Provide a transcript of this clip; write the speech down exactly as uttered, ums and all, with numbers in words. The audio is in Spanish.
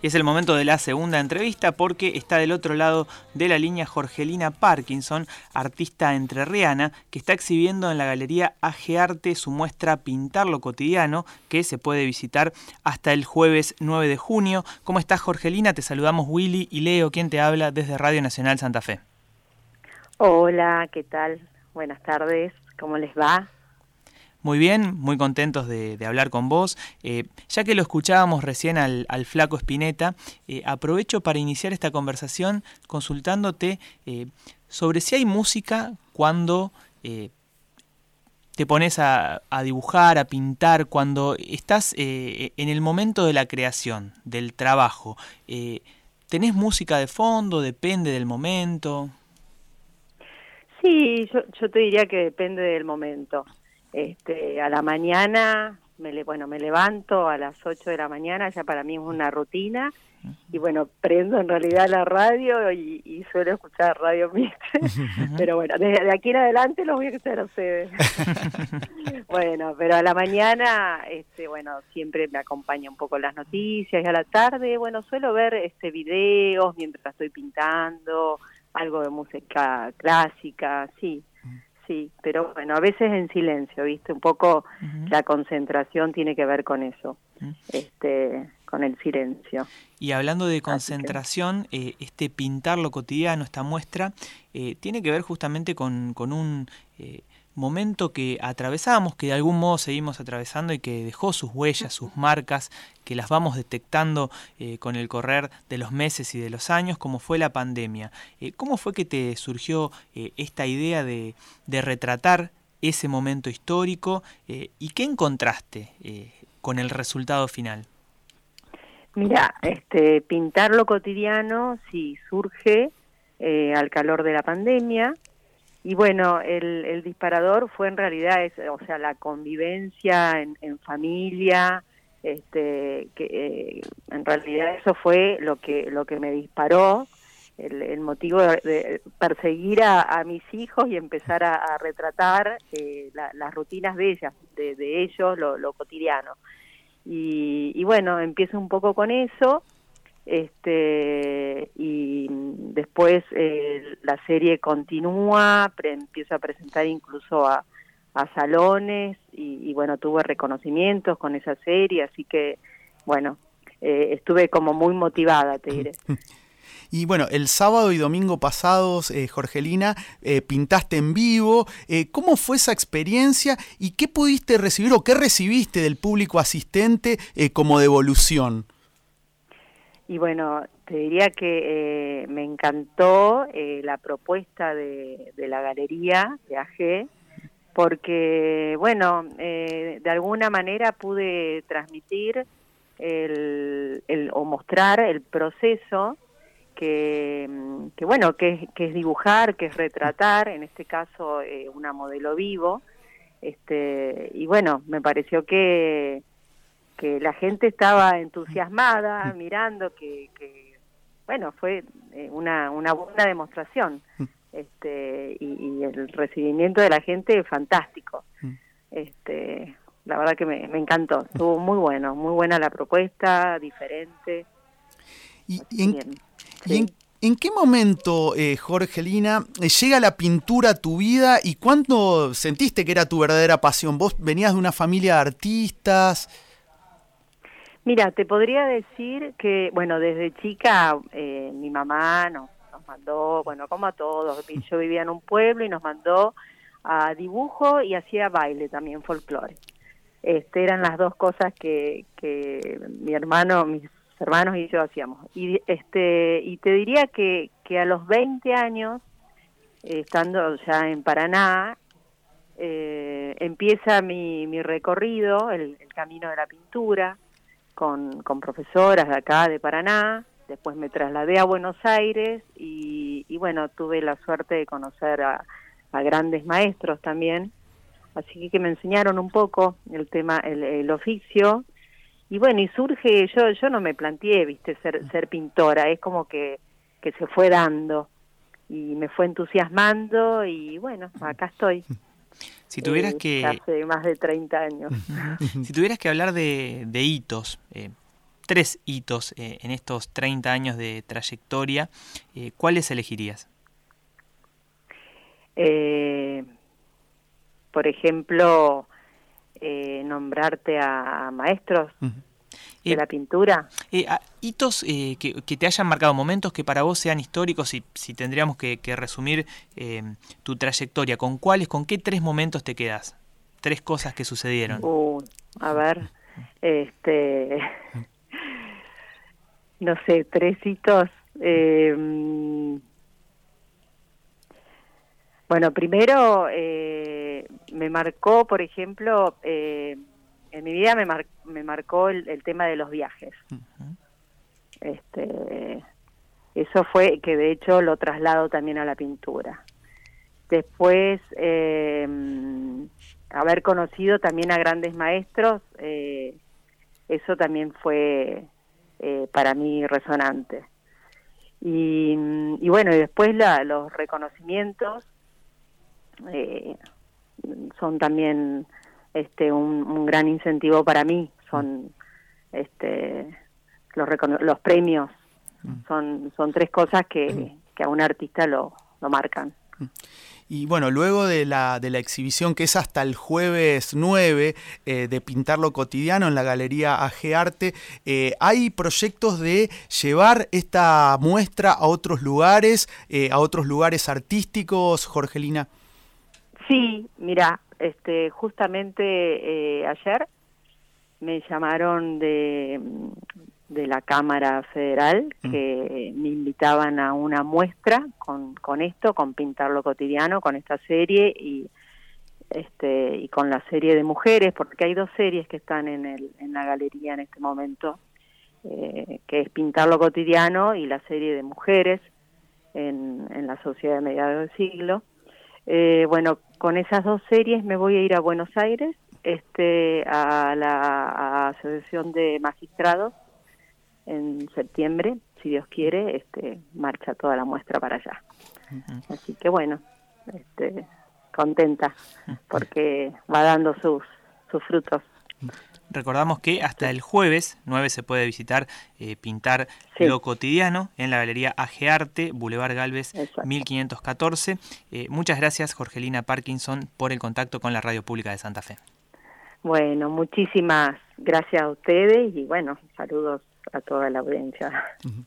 Y es el momento de la segunda entrevista porque está del otro lado de la línea Jorgelina Parkinson, artista entrerriana, que está exhibiendo en la Galería A G Arte su muestra Pintar lo Cotidiano, que se puede visitar hasta el jueves nueve de junio. ¿Cómo estás, Jorgelina? Te saludamos Willy y Leo, quien te habla desde Radio Nacional Santa Fe. Hola, ¿qué tal? Buenas tardes, ¿cómo les va? Muy bien, muy contentos de, de hablar con vos. Eh, ya que lo escuchábamos recién al, al Flaco Spinetta, eh, aprovecho para iniciar esta conversación consultándote eh, sobre si hay música cuando eh, te pones a, a dibujar, a pintar, cuando estás eh, en el momento de la creación, del trabajo. Eh, ¿Tenés música de fondo? ¿Depende del momento? Sí, yo, yo te diría que depende del momento. Este, a la mañana, me le, bueno, me levanto a las ocho de la mañana, ya para mí es una rutina, y bueno, prendo en realidad la radio y, y suelo escuchar Radio Mitre, pero bueno, desde de aquí en adelante los voy a escuchar a ustedes. Bueno, pero a la mañana, este, bueno, siempre me acompaña un poco las noticias, y a la tarde, bueno, suelo ver este videos mientras estoy pintando, algo de música clásica, sí. Sí, pero bueno, a veces en silencio, ¿viste? Un poco uh-huh. La concentración tiene que ver con eso, uh-huh. este, con el silencio. Y hablando de concentración, que... eh, este Pintar lo Cotidiano, esta muestra, eh, tiene que ver justamente con, con un eh, momento que atravesamos, que de algún modo seguimos atravesando y que dejó sus huellas, sus marcas, que las vamos detectando eh, con el correr de los meses y de los años, como fue la pandemia. Eh, ¿Cómo fue que te surgió eh, esta idea de, de retratar ese momento histórico eh, y qué encontraste eh, con el resultado final? Mira, este, Pintar lo Cotidiano sí surge eh, al calor de la pandemia. Y bueno, el, el disparador fue en realidad, es, o sea, la convivencia en, en familia, este, que eh, en realidad eso fue lo que lo que me disparó, el, el motivo de, de perseguir a, a mis hijos y empezar a, a retratar eh, la, las rutinas de ellas, de, de ellos, lo, lo cotidiano. Y, y bueno, empiezo un poco con eso. Este y después eh, la serie continúa, pre, empiezo a presentar incluso a, a salones y, y bueno, tuve reconocimientos con esa serie, así que bueno, eh, estuve como muy motivada, te diré. Y bueno, el sábado y domingo pasados, eh, Jorgelina, eh, pintaste en vivo. Eh, ¿Cómo fue esa experiencia y qué pudiste recibir o qué recibiste del público asistente eh, como devolución? Y bueno, te diría que eh, me encantó eh, la propuesta de, de la galería de A G, porque, bueno, eh, de alguna manera pude transmitir el, el, o mostrar el proceso que, que bueno, que, que es dibujar, que es retratar, en este caso eh, una modelo vivo, este y bueno, me pareció que... que la gente estaba entusiasmada, mirando, que, que bueno, fue eh, una, una buena demostración, este y, y el recibimiento de la gente fantástico. Este la verdad que me, me encantó, estuvo muy bueno, muy buena la propuesta, diferente. ¿Y, y, en, sí. ¿y en, en qué momento, eh, Jorgelina, llega la pintura a tu vida y cuándo sentiste que era tu verdadera pasión? ¿Vos venías de una familia de artistas? Mira, te podría decir que, bueno, desde chica eh, mi mamá nos, nos mandó, bueno, como a todos, yo vivía en un pueblo y nos mandó a dibujo y hacía baile también, folclore. Este, eran las dos cosas que, que mi hermano, mis hermanos y yo hacíamos. Y este y te diría que, que a los veinte años, eh, estando ya en Paraná, eh, empieza mi, mi recorrido, el, el camino de la pintura, Con, con profesoras de acá de Paraná. Después me trasladé a Buenos Aires y, y bueno, tuve la suerte de conocer a, a grandes maestros también, así que, que me enseñaron un poco el tema, el, el oficio, y bueno, y surge, yo yo no me planteé, viste, ser ser pintora, es como que, que se fue dando, y me fue entusiasmando, y bueno, acá estoy. Si tuvieras eh, que... Hace más de treinta años. Si tuvieras que hablar de, de hitos, eh, tres hitos eh, en estos treinta años de trayectoria, eh, ¿cuáles elegirías? Eh, por ejemplo, eh, nombrarte a, a maestros uh-huh. de eh, la pintura. Eh, hitos eh, que, que te hayan marcado, momentos que para vos sean históricos, y si tendríamos que, que resumir eh, tu trayectoria, ¿con cuáles, con qué tres momentos te quedas? Tres cosas que sucedieron. Uh, a ver, este, no sé, tres hitos. Eh, bueno, primero eh, me marcó, por ejemplo, eh, en mi vida me, mar, me marcó el, el tema de los viajes. Uh-huh. Este, eso fue que de hecho lo traslado también a la pintura. Después, eh, haber conocido también a grandes maestros, eh, eso también fue eh, para mí resonante. Y, y bueno, y después la, los reconocimientos eh, son también este un, un gran incentivo para mí. Son este los recono- los premios, son son tres cosas que, que a un artista lo, lo marcan. Y bueno, luego de la, de la exhibición, que es hasta el jueves nueve, eh, de Pintar lo Cotidiano en la Galería A G Arte, eh, ¿hay proyectos de llevar esta muestra a otros lugares, eh, a otros lugares artísticos, Jorgelina? Sí, mira, este, justamente eh, ayer me llamaron de... de la Cámara Federal, que mm. me invitaban a una muestra con, con esto, con Pintar lo Cotidiano, con esta serie y este y con la serie de mujeres, porque hay dos series que están en el en la galería en este momento, eh, que es Pintar lo Cotidiano y la serie de mujeres en, en la sociedad de mediados del siglo. Eh, bueno, con esas dos series me voy a ir a Buenos Aires, este a la a Asociación de Magistrados. En septiembre, si Dios quiere, este, marcha toda la muestra para allá. Uh-huh. Así que bueno, este, contenta porque va dando sus, sus frutos. Recordamos que hasta el jueves nueve se puede visitar eh, Pintar sí. lo Cotidiano en la Galería A G Arte, Boulevard Gálvez Exacto. mil quinientos catorce. Eh, muchas gracias, Jorgelina Parkinson, por el contacto con la Radio Pública de Santa Fe. Bueno, muchísimas gracias a ustedes y bueno, saludos a toda la audiencia. Uh-huh.